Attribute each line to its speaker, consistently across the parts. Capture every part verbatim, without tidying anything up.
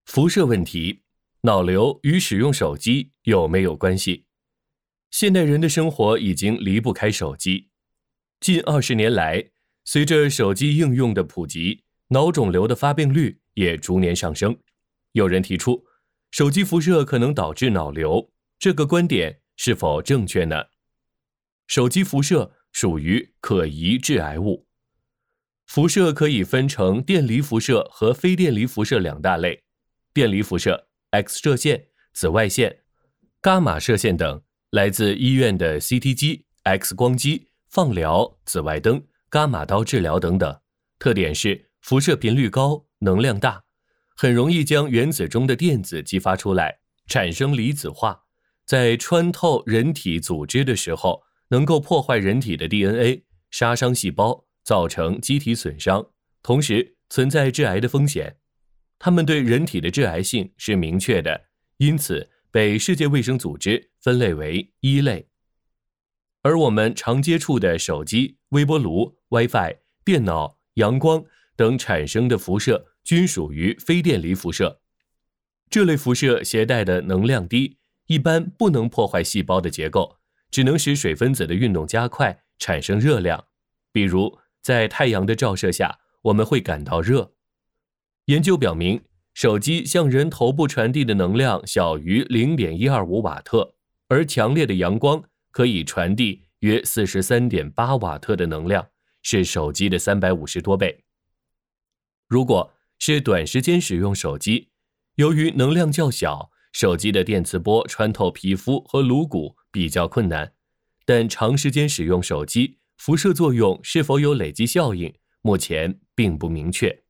Speaker 1: 辐射问题，脑瘤与使用手机有没有关系？现代人的生活已经离不开手机。近二十年来，随着手机应用的普及，脑肿瘤的发病率也逐年上升。有人提出，手机辐射可能导致脑瘤，这个观点是否正确呢？手机辐射属于可疑致癌物。辐射可以分成电离辐射和非电离辐射两大类。电离辐射、X 射线、紫外线、伽马射线等来自医院的 C T 机、X 光机、放疗、紫外灯、伽马刀治疗等等，特点是辐射频率高，能量大，很容易将原子中的电子激发出来，产生离子化，在穿透人体组织的时候，能够破坏人体的 D N A， 杀伤细胞，造成机体损伤，同时存在致癌的风险。它们对人体的致癌性是明确的，因此被世界卫生组织分类为一类。而我们常接触的手机、微波炉、WiFi、电脑、阳光等产生的辐射均属于非电离辐射。这类辐射携带的能量低，一般不能破坏细胞的结构，只能使水分子的运动加快，产生热量。比如在太阳的照射下，我们会感到热。研究表明，手机向人头部传递的能量小于 零点一二五瓦特，而强烈的阳光可以传递约 四十三点八瓦特的能量，是手机的三百五十多倍。如果是短时间使用手机，由于能量较小，手机的电磁波穿透皮肤和颅骨比较困难，但长时间使用手机，辐射作用是否有累积效应，目前并不明确。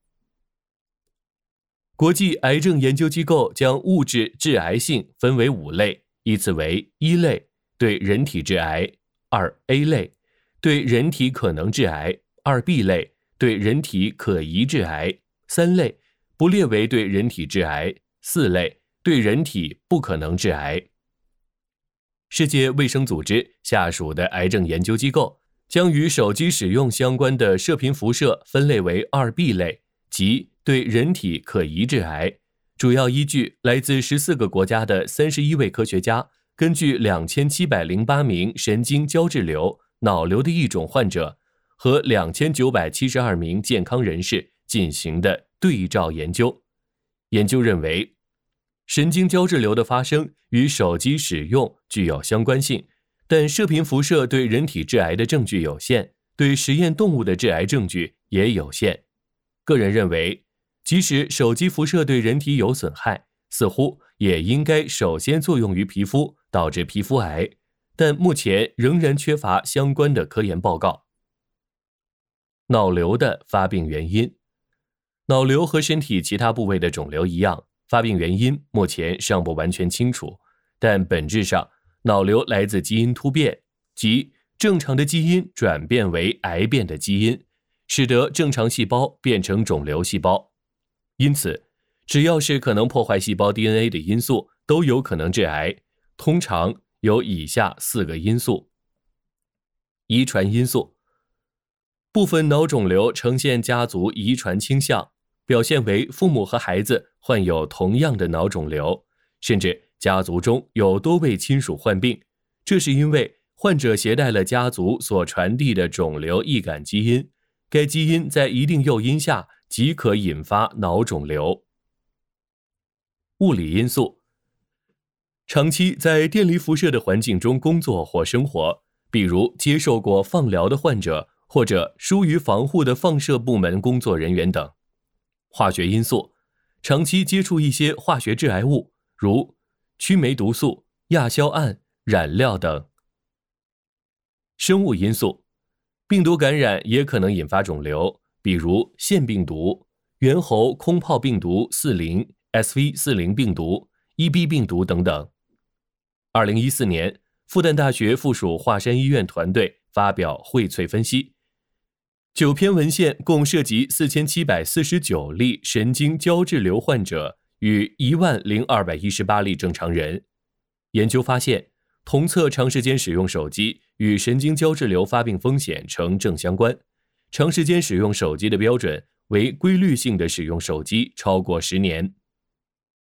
Speaker 1: 国际癌症研究机构将物质致癌性分为五类，依次为一类，对人体致癌；二 A 类，对人体可能致癌；二 B 类，对人体可疑致癌；三类，不列为对人体致癌；四类，对人体不可能致癌。世界卫生组织下属的癌症研究机构将与手机使用相关的射频辐射分类为二 B 类，即对人体可疑致癌，主要依据来自十四个国家的三十一位科学家，根据两千七百零八名神经胶质瘤、脑瘤的一种患者和两千九百七十二名健康人士进行的对照研究。研究认为，神经胶质瘤的发生与手机使用具有相关性，但射频辐射对人体致癌的证据有限，对实验动物的致癌证据也有限。个人认为，即使手机辐射对人体有损害，似乎也应该首先作用于皮肤，导致皮肤癌，但目前仍然缺乏相关的科研报告。脑瘤的发病原因，脑瘤和身体其他部位的肿瘤一样，发病原因目前尚不完全清楚，但本质上，脑瘤来自基因突变，即正常的基因转变为癌变的基因，使得正常细胞变成肿瘤细胞。因此，只要是可能破坏细胞 D N A 的因素，都有可能致癌，通常有以下四个因素。遗传因素，部分脑肿瘤呈现家族遗传倾向，表现为父母和孩子患有同样的脑肿瘤，甚至家族中有多位亲属患病，这是因为患者携带了家族所传递的肿瘤易感基因，该基因在一定诱因下即可引发脑肿瘤。物理因素，长期在电离辐射的环境中工作或生活，比如接受过放疗的患者，或者疏于防护的放射部门工作人员等。化学因素，长期接触一些化学致癌物，如曲霉毒素、亚硝胺、染料等。生物因素，病毒感染也可能引发肿瘤，比如腺病毒、猿猴空泡病毒四零、S V 四零 病毒、E B 病毒等等。二零一四年，复旦大学附属华山医院团队发表荟萃分析，九篇文献共涉及四千七百四十九例神经胶质瘤患者与一万零二百一十八例正常人。研究发现，同侧长时间使用手机与神经胶质瘤发病风险呈正相关。长时间使用手机的标准为规律性的使用手机超过十年。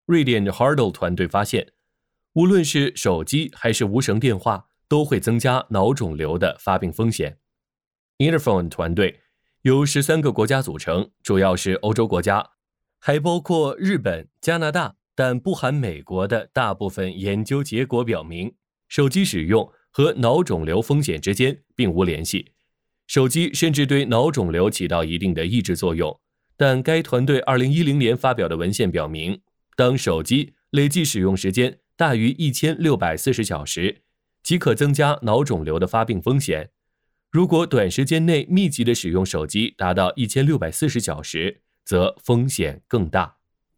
Speaker 1: 瑞典 Hardle 团队发现，无论是手机还是无绳电话，都会增加脑肿瘤的发病风险。Interphone 团队由十三个国家组成，主要是欧洲国家，还包括日本、加拿大，但不含美国的大部分研究结果表明，手机使用和脑肿瘤风险之间并无联系。手机甚至对脑肿瘤起到一定的抑制作用，但该团队二零一零年发表的文献表明，当手机累计使用时间大于一千六百四十小时，即可增加脑肿瘤的发病风险。如果短时间内密集的使用手机达到一千六百四十小时，则风险更大。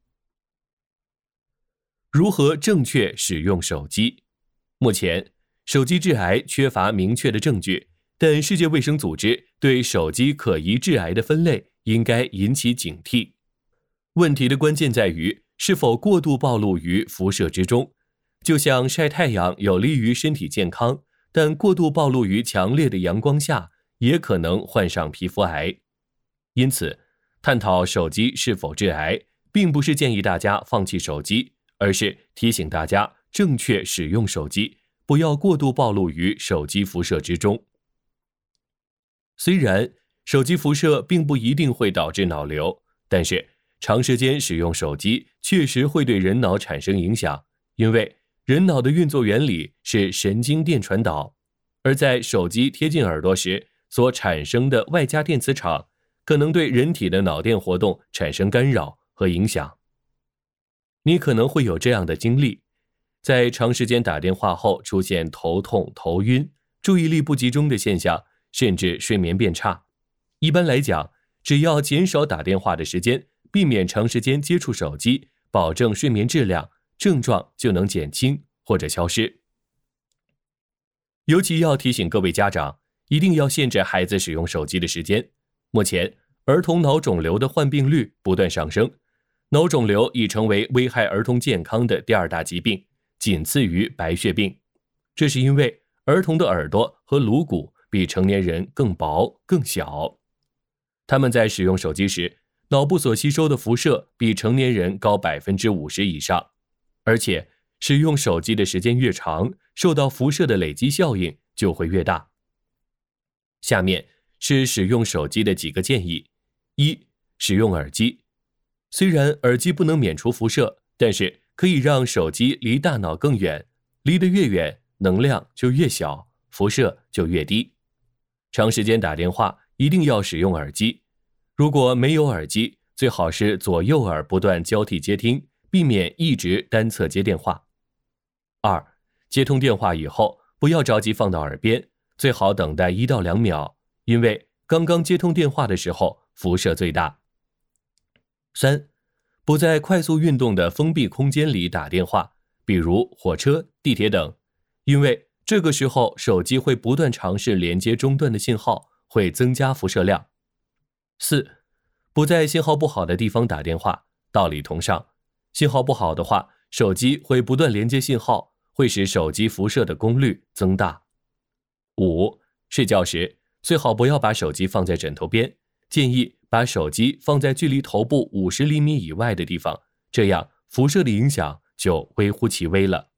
Speaker 1: 如何正确使用手机？目前，手机致癌缺乏明确的证据，但世界卫生组织对手机可疑致癌的分类应该引起警惕。问题的关键在于是否过度暴露于辐射之中。就像晒太阳有利于身体健康，但过度暴露于强烈的阳光下，也可能患上皮肤癌。因此，探讨手机是否致癌，并不是建议大家放弃手机，而是提醒大家正确使用手机，不要过度暴露于手机辐射之中。虽然手机辐射并不一定会导致脑瘤，但是长时间使用手机确实会对人脑产生影响，因为人脑的运作原理是神经电传导，而在手机贴近耳朵时所产生的外加电磁场，可能对人体的脑电活动产生干扰和影响。你可能会有这样的经历，在长时间打电话后出现头痛、头晕、注意力不集中的现象，甚至睡眠变差。一般来讲，只要减少打电话的时间，避免长时间接触手机，保证睡眠质量，症状就能减轻或者消失。尤其要提醒各位家长，一定要限制孩子使用手机的时间。目前，儿童脑肿瘤的患病率不断上升，脑肿瘤已成为危害儿童健康的第二大疾病，仅次于白血病。这是因为儿童的耳朵和颅骨比成年人更薄更小，他们在使用手机时，脑部所吸收的辐射比成年人高 百分之五十 以上，而且使用手机的时间越长，受到辐射的累积效应就会越大。下面是使用手机的几个建议。一、使用耳机。虽然耳机不能免除辐射，但是可以让手机离大脑更远，离得越远，能量就越小，辐射就越低。长时间打电话一定要使用耳机，如果没有耳机，最好是左右耳不断交替接听，避免一直单侧接电话。二、接通电话以后，不要着急放到耳边，最好等待一到两秒，因为刚刚接通电话的时候，辐射最大。三、不在快速运动的封闭空间里打电话，比如火车、地铁等，因为这个时候手机会不断尝试连接中断的信号，会增加辐射量。四、不在信号不好的地方打电话，道理同上，信号不好的话，手机会不断连接信号，会使手机辐射的功率增大。五、睡觉时最好不要把手机放在枕头边，建议把手机放在距离头部五十厘米以外的地方，这样辐射的影响就微乎其微了。